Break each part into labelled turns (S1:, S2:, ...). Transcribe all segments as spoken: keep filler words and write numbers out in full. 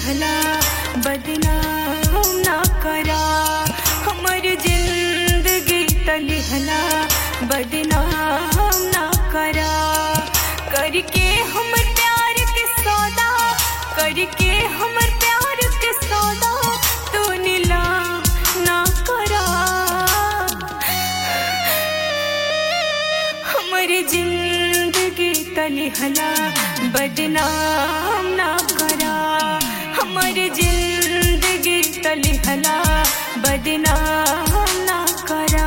S1: तलिहला बदनाम ना करा, हमर जिंदगी तलिहला बदनाम ना करा। करके हमर प्यार के सौदा, करके हमर प्यार के सौदा तू नीलाम ना करा, हमर जिंदगी तलिहला बदनाम ना करा, हमर जिंदगी तलिहला बदनाम ना करा।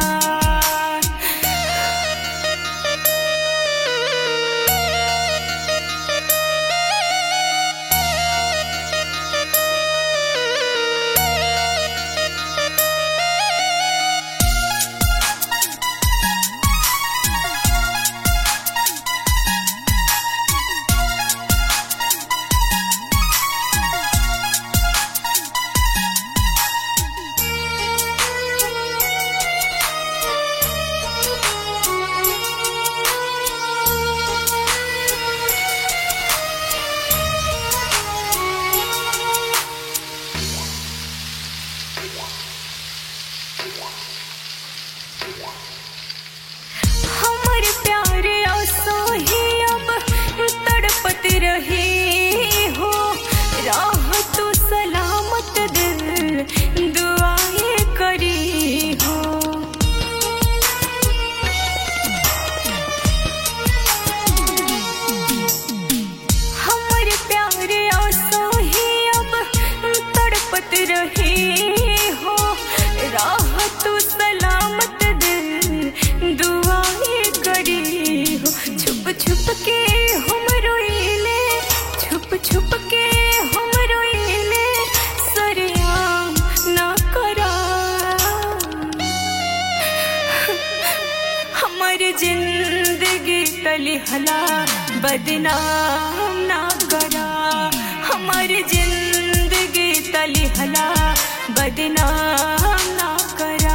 S1: हमर प्यार आसो ही अब तड़पत रही हो, राह तू सलामत दिल दुआएं करी हो। हमर प्यार आसो ही अब तड़पत रही हो, राह तू सलामत दुआएं करी हो। छुप छुप के हम रोइले, छुप छुप के हम रोइले, सरेआम ना करा, हमर जिंदगी तलिहला बदनाम ना करा, हमर जिंदगी तलिहला बदनाम ना करा।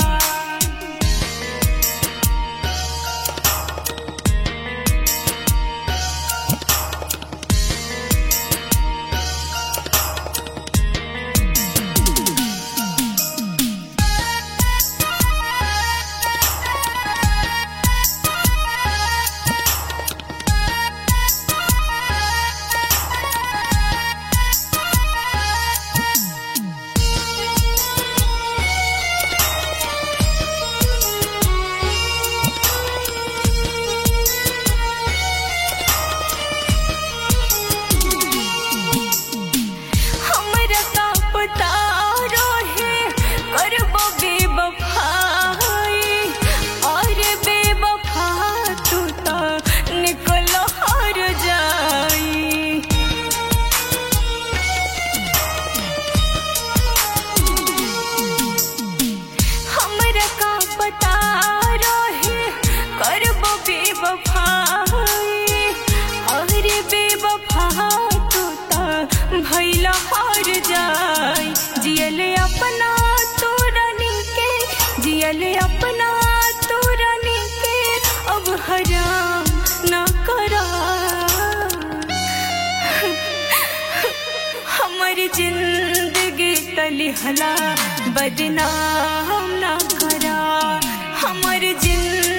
S1: भैला हार जाई, जियल अपना तू रानी के, जियल अपना तू रानी के, अब हराम ना करा, हमर जिंदगी तलिहला बदनाम ना करा, हमर जिंदगी